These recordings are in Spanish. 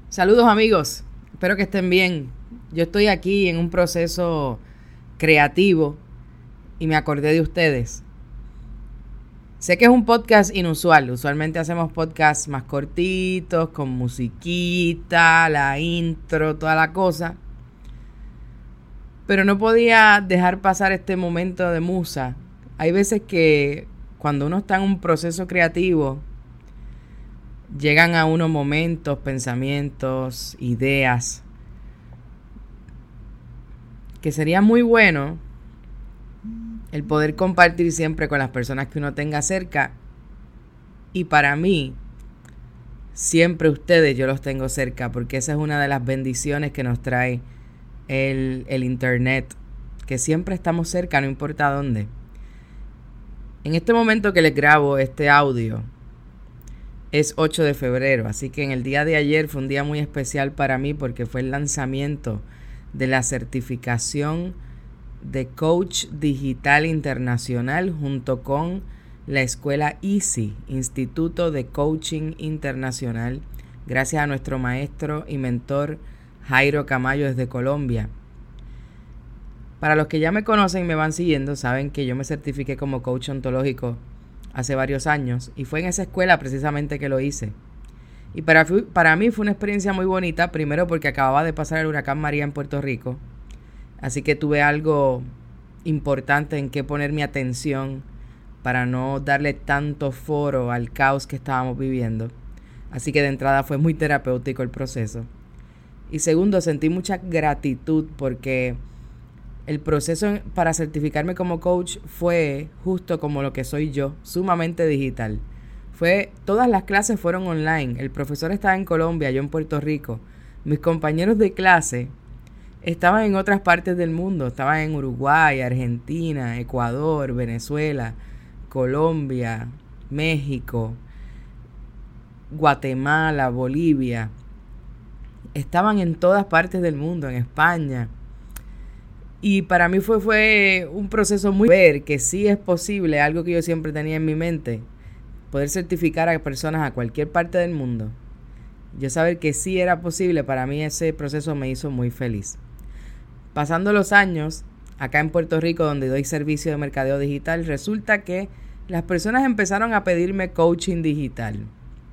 Saludos amigos, espero que estén bien. Yo estoy aquí en un proceso creativo y me acordé de ustedes. Sé que es un podcast inusual, usualmente hacemos podcasts más cortitos, con musiquita, la intro, toda la cosa. Pero no podía dejar pasar este momento de musa. Hay veces que cuando uno está en un proceso creativo, llegan a uno momentos, pensamientos, ideas, que sería muy bueno el poder compartir siempre con las personas que uno tenga cerca. Y para mí, siempre ustedes yo los tengo cerca, porque esa es una de las bendiciones que nos trae el internet, que siempre estamos cerca, no importa dónde. En este momento que les grabo este audio, es 8 de febrero, así que en el día de ayer fue un día muy especial para mí porque fue el lanzamiento de la certificación de Coach Digital Internacional junto con la escuela ICI, Instituto de Coaching Internacional, gracias a nuestro maestro y mentor Jairo Camayo desde Colombia. Para los que ya me conocen y me van siguiendo, saben que yo me certifiqué como coach ontológico hace varios años y fue en esa escuela precisamente que lo hice. Y para mí fue una experiencia muy bonita, primero porque acababa de pasar el huracán María en Puerto Rico, así que tuve algo importante en que poner mi atención para no darle tanto foro al caos que estábamos viviendo. Así que de entrada fue muy terapéutico el proceso. Y segundo, sentí mucha gratitud porque el proceso para certificarme como coach fue justo como lo que soy yo, sumamente digital. Todas las clases fueron online. El profesor estaba en Colombia, yo en Puerto Rico. Mis compañeros de clase estaban en otras partes del mundo. Estaban en Uruguay, Argentina, Ecuador, Venezuela, Colombia, México, Guatemala, Bolivia. Estaban en todas partes del mundo, en España. Y para mí fue un proceso muy ver que sí es posible, algo que yo siempre tenía en mi mente, poder certificar a personas a cualquier parte del mundo. Yo saber que sí era posible, para mí ese proceso me hizo muy feliz. Pasando los años, acá en Puerto Rico, donde doy servicio de mercadeo digital, resulta que las personas empezaron a pedirme coaching digital.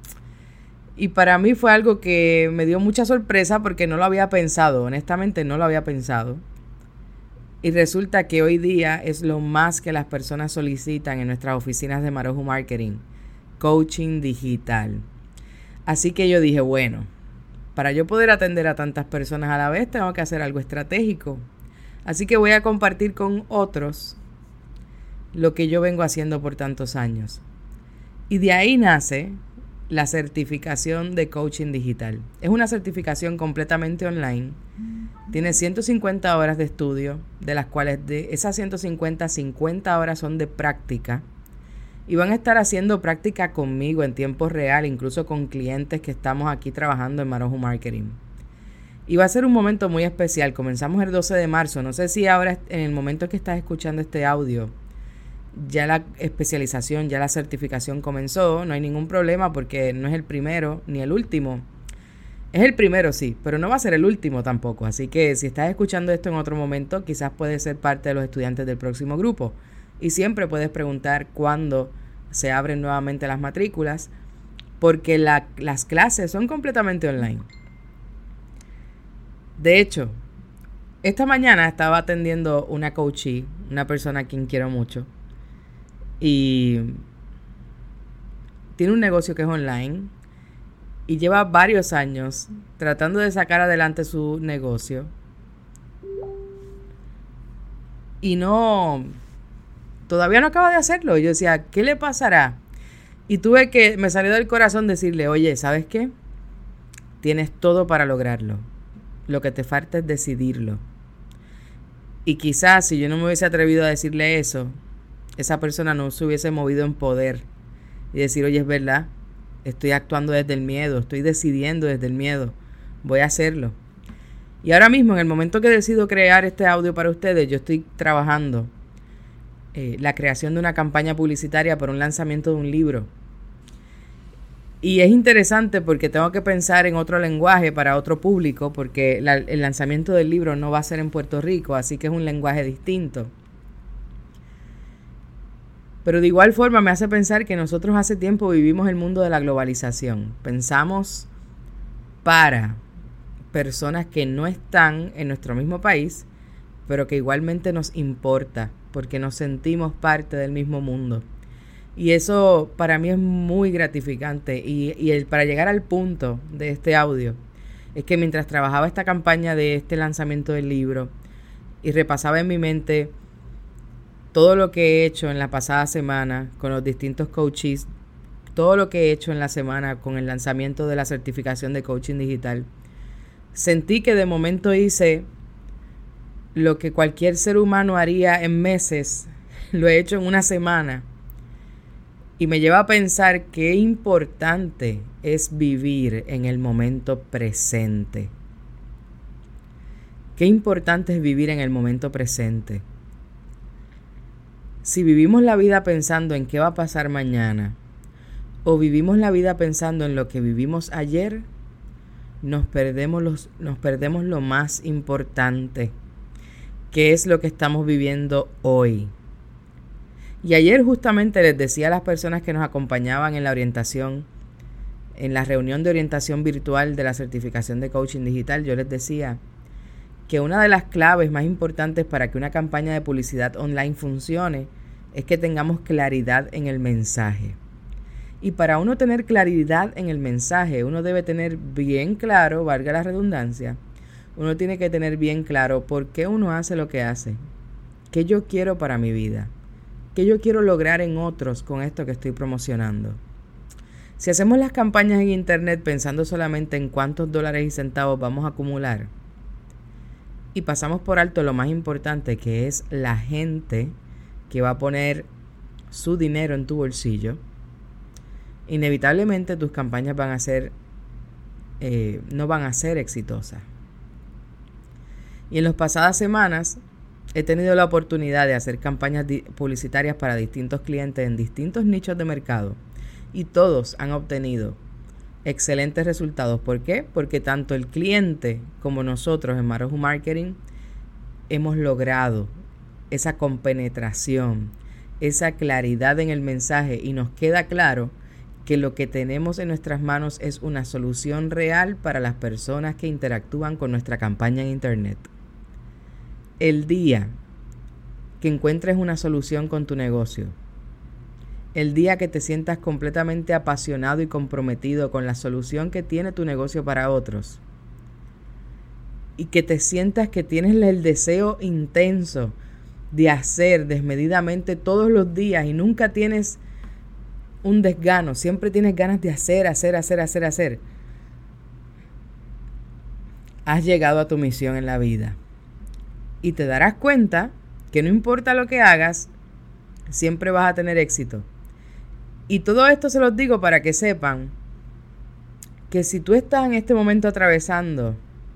Y para mí fue algo que me dio mucha sorpresa porque no lo había pensado, honestamente no lo había pensado. Y resulta que hoy día es lo más que las personas solicitan en nuestras oficinas de Maroju Marketing, coaching digital. Así que yo dije, bueno, para yo poder atender a tantas personas a la vez tengo que hacer algo estratégico. Así que voy a compartir con otros lo que yo vengo haciendo por tantos años. Y de ahí nace la certificación de coaching digital. Es una certificación completamente online. Tiene 150 horas de estudio, de las cuales de esas 50 horas son de práctica. Y van a estar haciendo práctica conmigo en tiempo real, incluso con clientes que estamos aquí trabajando en Maroju Marketing. Y va a ser un momento muy especial. Comenzamos el 12 de marzo. No sé si ahora, en el momento que estás escuchando este audio, ya la especialización, ya la certificación comenzó. No hay ningún problema porque no es el primero ni el último. Es el primero, sí, pero no va a ser el último tampoco. Así que si estás escuchando esto en otro momento, quizás puedes ser parte de los estudiantes del próximo grupo. Y siempre puedes preguntar cuándo se abren nuevamente las matrículas, porque las clases son completamente online. De hecho, esta mañana estaba atendiendo una coachee, una persona a quien quiero mucho, y tiene un negocio que es online y lleva varios años tratando de sacar adelante su negocio y todavía no acaba de hacerlo. Yo decía, ¿qué le pasará? Y me salió del corazón decirle, oye, ¿sabes qué? Tienes todo para lograrlo. Lo que te falta es decidirlo. Y quizás si yo no me hubiese atrevido a decirle eso, esa persona no se hubiese movido en poder y decir, oye, es verdad, estoy actuando desde el miedo, estoy decidiendo desde el miedo, voy a hacerlo. Y ahora mismo, en el momento que decido crear este audio para ustedes, yo estoy trabajando la creación de una campaña publicitaria para un lanzamiento de un libro. Y es interesante porque tengo que pensar en otro lenguaje para otro público, porque el lanzamiento del libro no va a ser en Puerto Rico, así que es un lenguaje distinto. Pero de igual forma me hace pensar que nosotros hace tiempo vivimos el mundo de la globalización. Pensamos para personas que no están en nuestro mismo país, pero que igualmente nos importa, porque nos sentimos parte del mismo mundo. Y eso para mí es muy gratificante. Para llegar al punto de este audio, es que mientras trabajaba esta campaña de este lanzamiento del libro y repasaba en mi mente todo lo que he hecho en la pasada semana con los distintos coaches, todo lo que he hecho en la semana con el lanzamiento de la certificación de coaching digital, sentí que de momento hice lo que cualquier ser humano haría en meses, lo he hecho en una semana. Y me lleva a pensar qué importante es vivir en el momento presente. Qué importante es vivir en el momento presente. Si vivimos la vida pensando en qué va a pasar mañana, o vivimos la vida pensando en lo que vivimos ayer, nos perdemos lo más importante, que es lo que estamos viviendo hoy. Y ayer justamente les decía a las personas que nos acompañaban en la orientación, en la reunión de orientación virtual de la certificación de coaching digital, yo les decía que una de las claves más importantes para que una campaña de publicidad online funcione es que tengamos claridad en el mensaje. Y para uno tener claridad en el mensaje, uno debe tener bien claro, valga la redundancia, uno tiene que tener bien claro por qué uno hace lo que hace, qué yo quiero para mi vida, qué yo quiero lograr en otros con esto que estoy promocionando. Si hacemos las campañas en internet pensando solamente en cuántos dólares y centavos vamos a acumular y pasamos por alto lo más importante, que es la gente que va a poner su dinero en tu bolsillo, inevitablemente tus campañas no van a ser exitosas. Y en las pasadas semanas he tenido la oportunidad de hacer campañas publicitarias para distintos clientes en distintos nichos de mercado y todos han obtenido excelentes resultados. ¿Por qué? Porque tanto el cliente como nosotros en Maroju Marketing hemos logrado esa compenetración, esa claridad en el mensaje y nos queda claro que lo que tenemos en nuestras manos es una solución real para las personas que interactúan con nuestra campaña en internet. El día que encuentres una solución con tu negocio, el día que te sientas completamente apasionado y comprometido con la solución que tiene tu negocio para otros, y que te sientas que tienes el deseo intenso de hacer desmedidamente todos los días y nunca tienes un desgano, siempre tienes ganas de hacer, has llegado a tu misión en la vida. Y te darás cuenta que no importa lo que hagas, siempre vas a tener éxito. Y todo esto se los digo para que sepan que si tú estás en este momento atravesando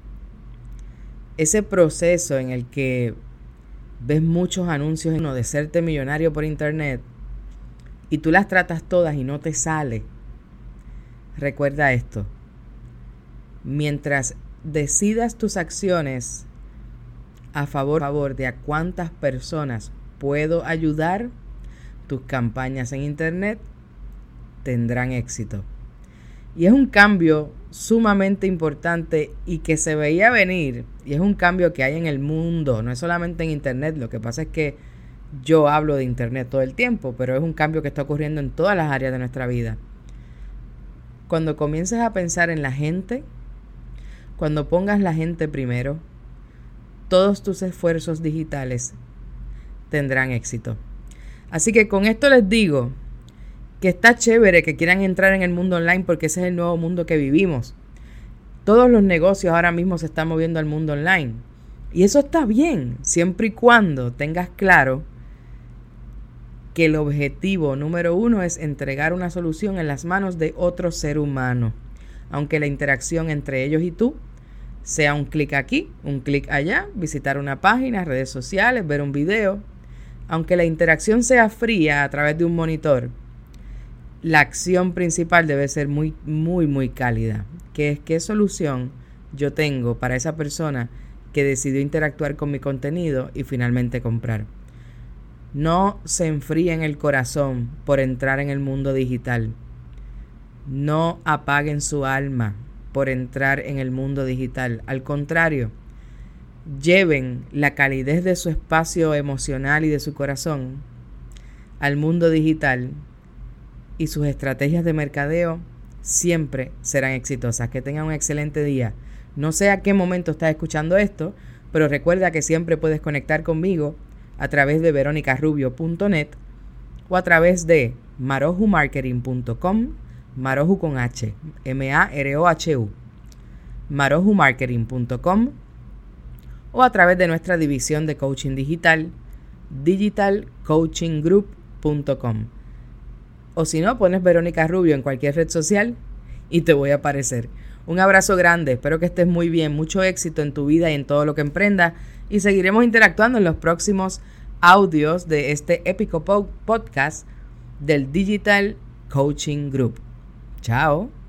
ese proceso en el que ves muchos anuncios de serte millonario por internet y tú las tratas todas y no te sale, recuerda esto: mientras decidas tus acciones a favor de a cuántas personas puedo ayudar, tus campañas en internet tendrán éxito. Y es un cambio sumamente importante y que se veía venir, y es un cambio que hay en el mundo, no es solamente en internet. Lo que pasa es que yo hablo de internet todo el tiempo, pero es un cambio que está ocurriendo en todas las áreas de nuestra vida. Cuando comiences a pensar en la gente, cuando pongas la gente primero, todos tus esfuerzos digitales tendrán éxito. Así que con esto les digo que está chévere que quieran entrar en el mundo online, porque ese es el nuevo mundo que vivimos. Todos los negocios ahora mismo se están moviendo al mundo online. Y eso está bien, siempre y cuando tengas claro que el objetivo número 1 es entregar una solución en las manos de otro ser humano. Aunque la interacción entre ellos y tú sea un clic aquí, un clic allá, visitar una página, redes sociales, ver un video. Aunque la interacción sea fría a través de un monitor, la acción principal debe ser muy, muy, muy cálida, que es qué solución yo tengo para esa persona que decidió interactuar con mi contenido y finalmente comprar. No se enfríen el corazón por entrar en el mundo digital. No apaguen su alma por entrar en el mundo digital. Al contrario, lleven la calidez de su espacio emocional y de su corazón al mundo digital y sus estrategias de mercadeo siempre serán exitosas. Que tengan un excelente día. No sé a qué momento estás escuchando esto, pero recuerda que siempre puedes conectar conmigo a través de veronicarubio.net o a través de marojumarketing.com, Maroju con H, MAROHU, marojumarketing.com, o a través de nuestra división de coaching digital, digitalcoachinggroup.com. O si no, pones Verónica Rubio en cualquier red social y te voy a aparecer. Un abrazo grande, espero que estés muy bien, mucho éxito en tu vida y en todo lo que emprendas, y seguiremos interactuando en los próximos audios de este épico podcast del Digital Coaching Group. Chao.